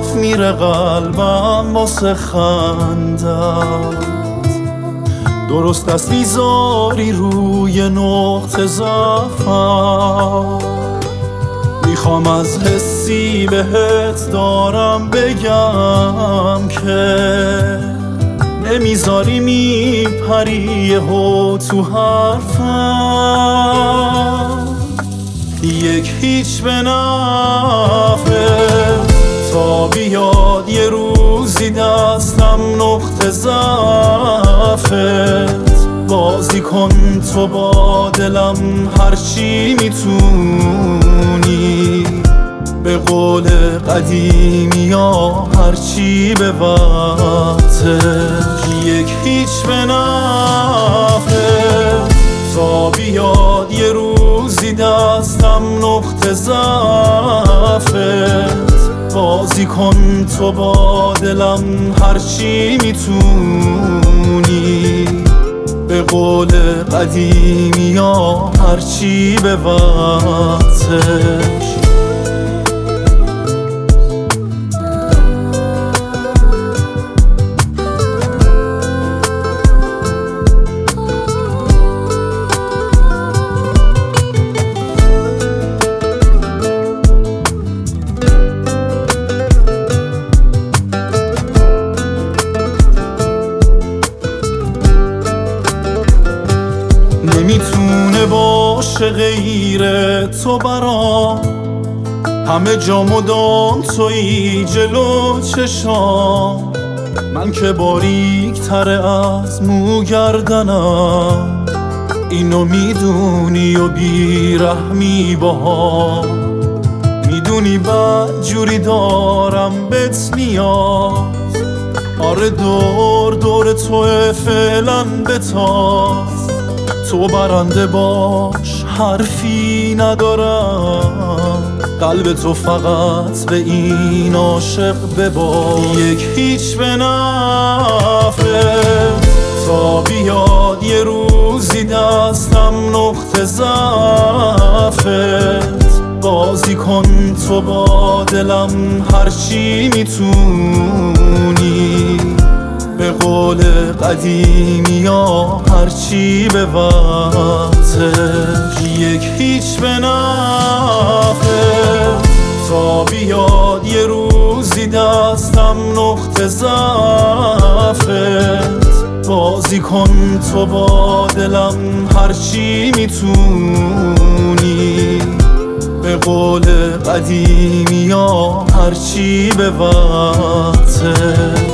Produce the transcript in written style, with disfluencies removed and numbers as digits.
صاف میره قلبم واسه خندت. درست است میذاری روی نقطه ضعفم. میخوام از حسی بهت دارم بگم که نمیذاری میپری یهو تو حرفم. یک هیچ به نفعه تا بیاد یه روزی دستم نقطه ضعفت. بازی کن تو با دلم هرچی میتونی، به قول قدیمی ها هرچی به وقتش. یک هیچ به نفعه تا بیاد یه روزی دستم نقطه ضعفت. بازی کن تو با دلم هرچی میتونی، به قول قدیمی ها هرچی به وقتش. نمیتونه باشه غیر تو برام، همه جا مدام تویی جلو چشام. من که باریک تره از مو گردنم، اینو میدونی و بیرحمی باها. میدونی بد جوری دارم بهت نیاز. آره دور دور توه فعلا بتاز. تو برنده باش حرفی ندارم، قلب تو فقط به این عاشق بباز. یک هیچ به نفعه تا بیاد یه روزی دستم نقطه ضعفت. بازی کن تو با دلم هرچی میتونی، به قول قدیمی ها هرچی به وقتش. یک هیچ به نفعه تا بیاد یه روزی دستم نقطه ضعفت. بازی کن تو با دلم هرچی میتونی، به قول قدیمی ها هرچی به وقتش.